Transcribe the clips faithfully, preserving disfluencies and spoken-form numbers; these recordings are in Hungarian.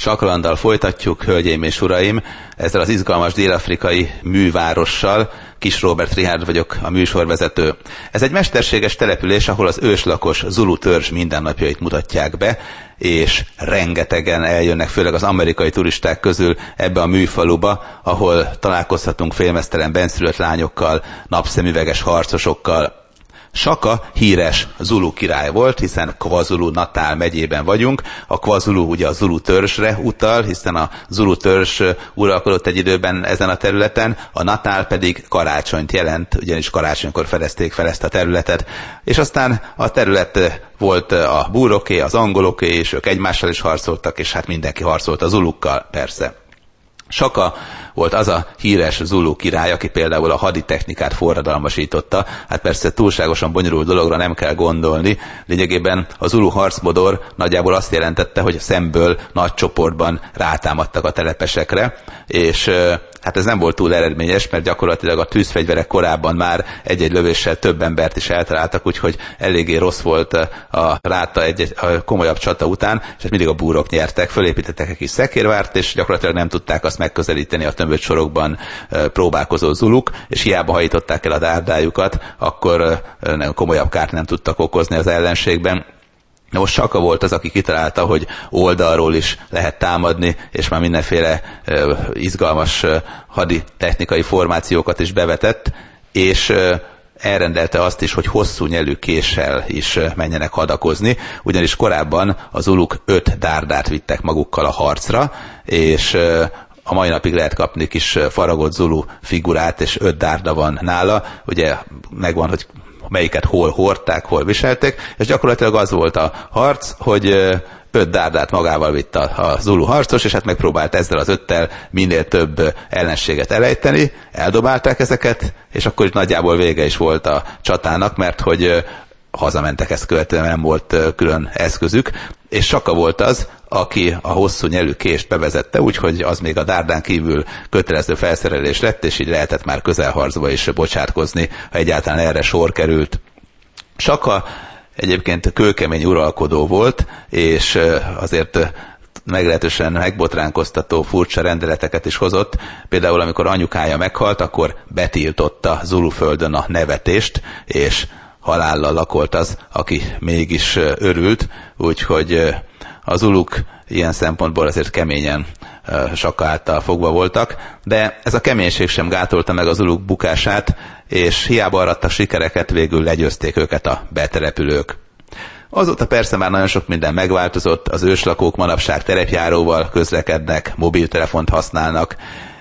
Saklanddal folytatjuk, hölgyeim és uraim, ezzel az izgalmas dél-afrikai művárossal. Kis Róbert Richárd vagyok, a műsorvezető. Ez egy mesterséges település, ahol az őslakos zulu törzs mindennapjait mutatják be, és rengetegen eljönnek, főleg az amerikai turisták közül ebbe a műfaluba, ahol találkozhatunk félmeztelen benszülött lányokkal, napszemüveges harcosokkal. Saka híres zulu király volt, hiszen KwaZulu-Natal megyében vagyunk. A KwaZulu ugye a zulu törzsre utal, hiszen a zulu törzs uralkodott egy időben ezen a területen, a Natal pedig karácsonyt jelent, ugyanis karácsonykor fedezték fel ezt a területet. És aztán a terület volt a búroké, az angoloké, és ők egymással is harcoltak, és hát mindenki harcolt a zulukkal, persze. Saka volt az a híres zulu király, aki például a haditechnikát forradalmasította. Hát persze túlságosan bonyolult dologra nem kell gondolni. Lényegében a zulu harcmodor nagyjából azt jelentette, hogy szemből nagy csoportban rátámadtak a telepesekre, és hát ez nem volt túl eredményes, mert gyakorlatilag a tűzfegyverek korábban már egy-egy lövéssel több embert is eltaláltak, úgyhogy eléggé rossz volt a ráta egy-egy a komolyabb csata után, és mindig a búrok nyertek, fölépítettek egy kis szekérvárt, és gyakorlatilag nem tudták azt megközelíteni a tömött sorokban próbálkozó zuluk, és hiába hajították el a dárdájukat, akkor nem, komolyabb kárt nem tudtak okozni az ellenségben. Na most Saka volt az, aki kitalálta, hogy oldalról is lehet támadni, és már mindenféle uh, izgalmas uh, hadi technikai formációkat is bevetett, és uh, elrendelte azt is, hogy hosszú nyelű késsel is uh, menjenek hadakozni, ugyanis korábban az zuluk öt dárdát vittek magukkal a harcra, és uh, a mai napig lehet kapni kis faragott zulu figurát, és öt dárda van nála, ugye megvan, hogy melyiket hol hordták, hol viselték, és gyakorlatilag az volt a harc, hogy öt dárdát magával vitt a, a zulu harcos, és hát megpróbált ezzel az öttel minél több ellenséget elejteni, eldobálták ezeket, és akkor itt nagyjából vége is volt a csatának, mert hogy hazamentek ezt követően, nem volt külön eszközük, és Saka volt az, aki a hosszú nyelű kést bevezette, úgyhogy az még a dárdán kívül kötelező felszerelés lett, és így lehetett már közelharcba is bocsátkozni, ha egyáltalán erre sor került. Saka egyébként kőkemény uralkodó volt, és azért meglehetősen megbotránkoztató, furcsa rendeleteket is hozott. Például amikor anyukája meghalt, akkor betiltotta Zuluföldön a nevetést, és halállal lakolt az, aki mégis örült, úgyhogy a zuluk ilyen szempontból azért keményen Saka által fogva voltak, de ez a keménység sem gátolta meg a zuluk bukását, és hiába arattak sikereket, végül legyőzték őket a betelepülők. Azóta persze már nagyon sok minden megváltozott, az őslakók manapság terepjáróval közlekednek, mobiltelefont használnak,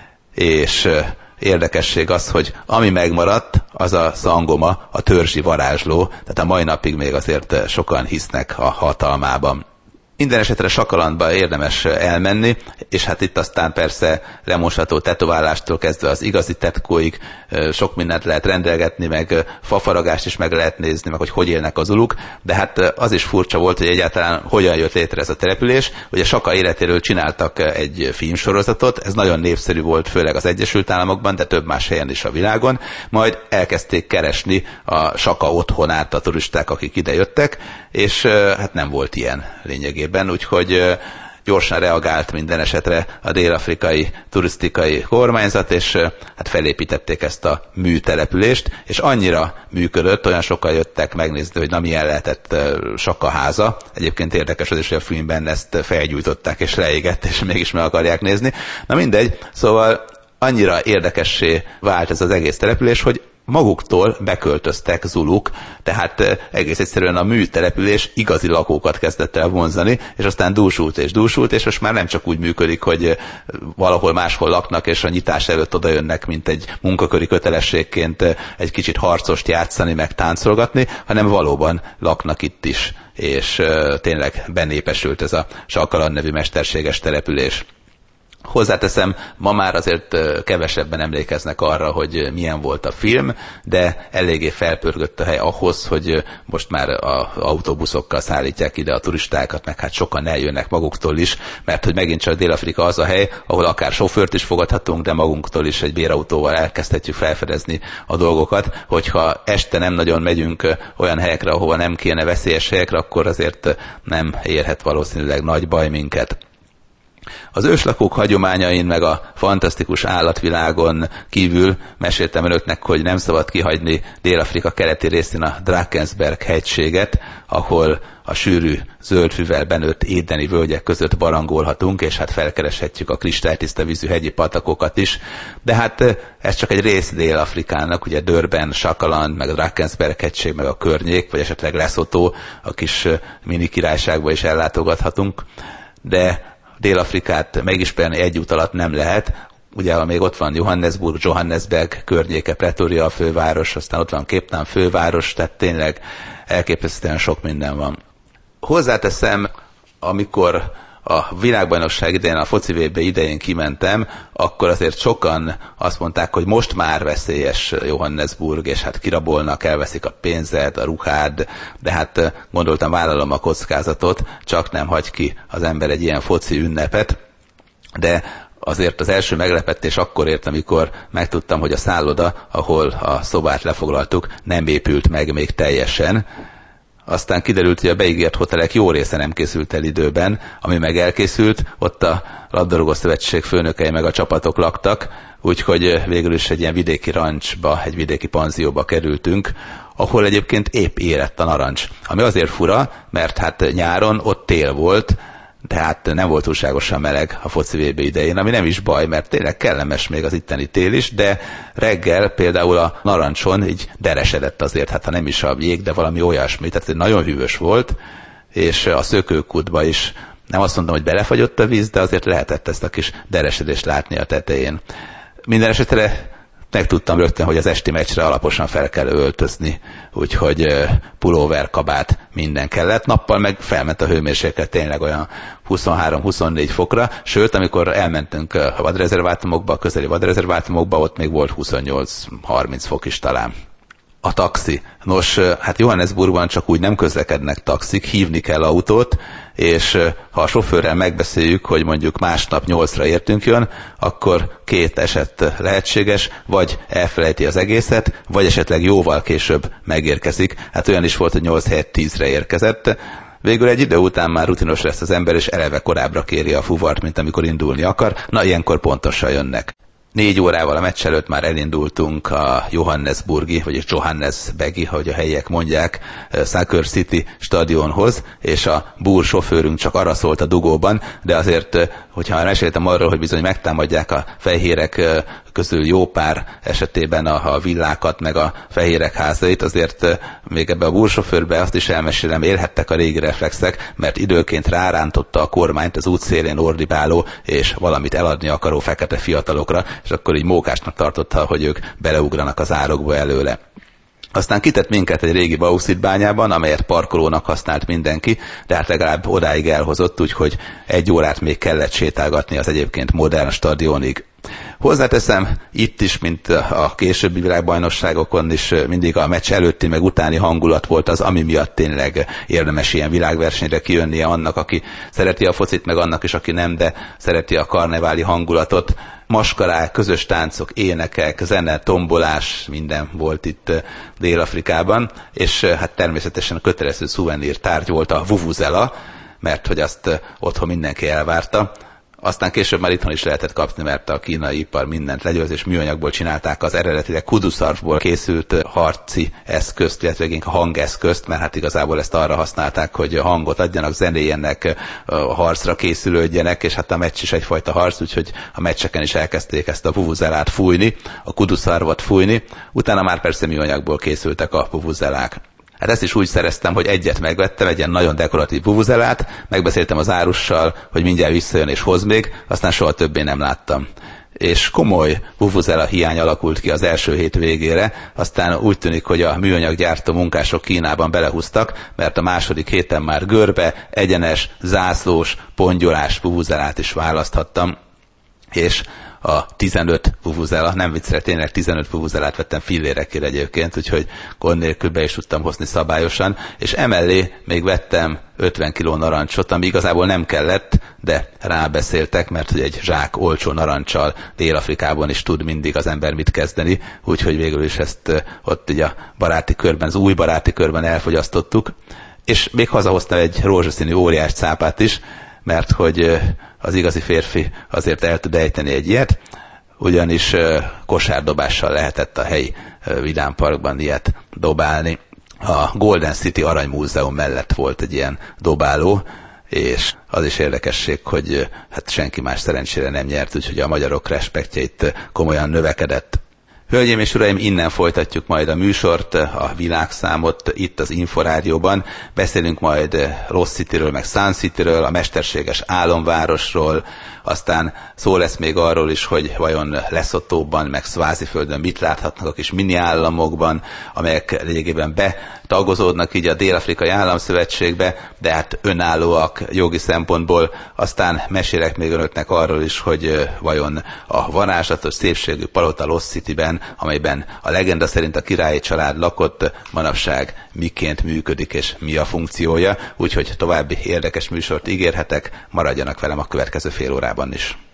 és érdekesség az, hogy ami megmaradt, az a szangoma, a törzsi varázsló, tehát a mai napig még azért sokan hisznek a hatalmában. Minden esetre Sakalandba érdemes elmenni, és hát itt aztán persze lemosható tetoválástól kezdve az igazi tetkóig sok mindent lehet rendelgetni, meg fafaragást is meg lehet nézni, meg hogy hogy élnek az zuluk, de hát az is furcsa volt, hogy egyáltalán hogyan jött létre ez a település. Ugye Saka életéről csináltak egy filmsorozatot, ez nagyon népszerű volt, főleg az Egyesült Államokban, de több más helyen is a világon, majd elkezdték keresni a Saka otthonát a turisták, akik ide jöttek, és hát nem volt ilyen lényegében, úgyhogy gyorsan reagált minden esetre a dél-afrikai turisztikai kormányzat, és hát felépítették ezt a műtelepülést, és annyira működött, olyan sokan jöttek megnézni, hogy na milyen lehetett Saka háza. Egyébként érdekes az is, hogy a filmben ezt felgyújtották és leégett, és mégis meg akarják nézni. Na mindegy, szóval annyira érdekessé vált ez az egész település, hogy maguktól beköltöztek zuluk, tehát egész egyszerűen a műtelepülés igazi lakókat kezdett el vonzani, és aztán dúsult és dúsult, és most már nem csak úgy működik, hogy valahol máshol laknak, és a nyitás előtt oda jönnek, mint egy munkaköri kötelességként egy kicsit harcost játszani, meg táncolgatni, hanem valóban laknak itt is, és tényleg benépesült ez a Sakaland nevű mesterséges település. Hozzáteszem, ma már azért kevesebben emlékeznek arra, hogy milyen volt a film, de eléggé felpörgött a hely ahhoz, hogy most már az autóbuszokkal szállítják ide a turistákat, meg hát sokan eljönnek maguktól is, mert hogy megint csak Dél-Afrika az a hely, ahol akár sofőrt is fogadhatunk, de magunktól is egy bérautóval elkezdhetjük felfedezni a dolgokat. Hogyha este nem nagyon megyünk olyan helyekre, ahova nem kéne, veszélyes helyekre, akkor azért nem érhet valószínűleg nagy baj minket. Az őslakók hagyományain meg a fantasztikus állatvilágon kívül meséltem önöknek, hogy nem szabad kihagyni Dél-Afrika keleti részén a Drakensberg hegységet, ahol a sűrű zöldfüvel benőtt édeni völgyek között barangolhatunk, és hát felkereshetjük a kristálytiszta vízű hegyi patakokat is. De hát ez csak egy rész Dél-Afrikának, ugye Durban, Sakaland, meg a Drakensberg hegység, meg a környék, vagy esetleg Lesotho, a kis mini királyságba is ellátogathatunk. De Dél-Afrikát megismerni egy út alatt nem lehet. Ugye még ott van Johannesburg, Johannesburg környéke, Pretoria a főváros, aztán ott van Cape Town főváros, tehát tényleg elképesztően sok minden van. Hozzáteszem, amikor a világbajnokság idején, a foci vé bé idején kimentem, akkor azért sokan azt mondták, hogy most már veszélyes Johannesburg, és hát kirabolnak, elveszik a pénzed, a ruhád, de hát gondoltam, vállalom a kockázatot, csak nem hagy ki az ember egy ilyen foci ünnepet, de azért az első meglepetés akkor ért, amikor megtudtam, hogy a szálloda, ahol a szobát lefoglaltuk, nem épült meg még teljesen. Aztán kiderült, hogy a beígért hotelek jó része nem készült el időben, ami meg elkészült, ott a labdarúgó szövetség főnökei meg a csapatok laktak, úgyhogy végül is egy ilyen vidéki rancsba, egy vidéki panzióba kerültünk, ahol egyébként épp érett a narancs. Ami azért fura, mert hát nyáron ott tél volt, de hát nem volt túlságosan meleg a foci vé bé idején, ami nem is baj, mert tényleg kellemes még az itteni tél is, de reggel például a narancson így deresedett azért, hát ha nem is a jég, de valami olyasmi, tehát nagyon hűvös volt, és a szökőkútba is, nem azt mondom, hogy belefagyott a víz, de azért lehetett ezt a kis deresedést látni a tetején. Minden esetre megtudtam rögtön, hogy az esti meccsre alaposan fel kell öltözni, úgyhogy pulóver, kabát, minden kellett. Nappal meg felment a hőmérséklet tényleg olyan huszonhárom-huszonnégy fokra, sőt, amikor elmentünk a vadrezervátumokba, a közeli vadrezervátumokba, ott még volt huszonnyolc-harminc fok is talán. A taxi. Nos, hát Johannesburgban csak úgy nem közlekednek taxik, hívni kell autót, és ha a sofőrrel megbeszéljük, hogy mondjuk másnap nyolcra értünk jön, akkor két eset lehetséges, vagy elfelejti az egészet, vagy esetleg jóval később megérkezik. Hát olyan is volt, hogy nyolc helyett tízre érkezett. Végül egy idő után már rutinos lesz az ember, és eleve korábbra kéri a fuvart, mint amikor indulni akar. Na, ilyenkor pontosan jönnek. Négy órával a meccs előtt már elindultunk a Johannesburgi, vagy Johannesburgi, ahogy a helyiek mondják, Soccer City stadionhoz, és a búr sofőrünk csak arra szólt a dugóban, de azért, hogyha már meséltem arról, hogy bizony megtámadják a fehérek közül jó pár esetében a, a villákat, meg a fehérek házait, azért még ebbe a búrsofőrbe azt is elmesélem, élhettek a régi reflexek, mert időként rárántotta a kormányt az útszélén ordibáló és valamit eladni akaró fekete fiatalokra, és akkor így mókásnak tartotta, hogy ők beleugranak az árokba előle. Aztán kitett minket egy régi bauxitbányában, amelyet parkolónak használt mindenki, de hát legalább odáig elhozott, úgyhogy egy órát még kellett sétálgatni az egyébként modern stadionig. Hozzáteszem, itt is, mint a későbbi világbajnokságokon is mindig a meccs előtti meg utáni hangulat volt az, ami miatt tényleg érdemes ilyen világversenyre kijönnie annak, aki szereti a focit, meg annak is, aki nem, de szereti a karneváli hangulatot. Maskarák, közös táncok, énekek, zene, tombolás, minden volt itt Dél-Afrikában, és hát természetesen a kötelező szuvenír tárgy volt a vuvuzela, mert hogy azt otthon mindenki elvárta. Aztán később már itthon is lehetett kapni, mert a kínai ipar mindent legyőz, és műanyagból csinálták az eredetileg kuduszarvból készült harci eszközt, illetve a hangeszközt, mert hát igazából ezt arra használták, hogy hangot adjanak, zenéjenek, a harcra készülődjenek, és hát a meccs is egyfajta harc, úgyhogy a meccseken is elkezdték ezt a vuvuzelát fújni, a kuduszarvat fújni, utána már persze műanyagból készültek a vuvuzelák. Hát ezt is úgy szereztem, hogy egyet megvettem, egy ilyen nagyon dekoratív vuvuzelát, megbeszéltem az árussal, hogy mindjárt visszajön és hoz még, aztán soha többé nem láttam. És komoly vuvuzela hiány alakult ki az első hét végére, aztán úgy tűnik, hogy a műanyaggyártó munkások Kínában belehúztak, mert a második héten már görbe, egyenes, zászlós, pongyolás vuvuzelát is választhattam, és a tizenöt vuvuzela, nem viccre, tényleg tizenöt vuvuzelát vettem fillérekért egyébként, úgyhogy gond nélkül be is tudtam hozni szabályosan, és emellé még vettem ötven kiló narancsot, ami igazából nem kellett, de rábeszéltek, mert hogy egy zsák olcsó narancsal Dél-Afrikában is tud mindig az ember mit kezdeni, úgyhogy végül is ezt ott így a baráti körben, az új baráti körben elfogyasztottuk, és még hazahoztam egy rózsaszínű óriás cápát is, mert hogy az igazi férfi azért el tud ejteni egy ilyet, ugyanis kosárdobással lehetett a helyi vidámparkban ilyet dobálni. A Golden City Aranymúzeum mellett volt egy ilyen dobáló, és az is érdekesség, hogy hát senki más szerencsére nem nyert, úgyhogy a magyarok respektje itt komolyan növekedett. Hölgyeim és uraim, innen folytatjuk majd a műsort, a világszámot itt az Inforádióban. Beszélünk majd Lost Cityről, meg Sun Cityről, a mesterséges álomvárosról, aztán szó lesz még arról is, hogy vajon Lesothoban, meg Sváziföldön mit láthatnak a kis mini államokban, amelyek lényegében betagozódnak így a Dél-Afrikai Államszövetségbe, de hát önállóak jogi szempontból. Aztán mesélek még önöknek arról is, hogy vajon a varázslatos szépségű palota Lost Cityben, amelyben a legenda szerint a királyi család lakott, manapság miként működik és mi a funkciója, úgyhogy további érdekes műsort ígérhetek, maradjanak velem a következő fél órában is.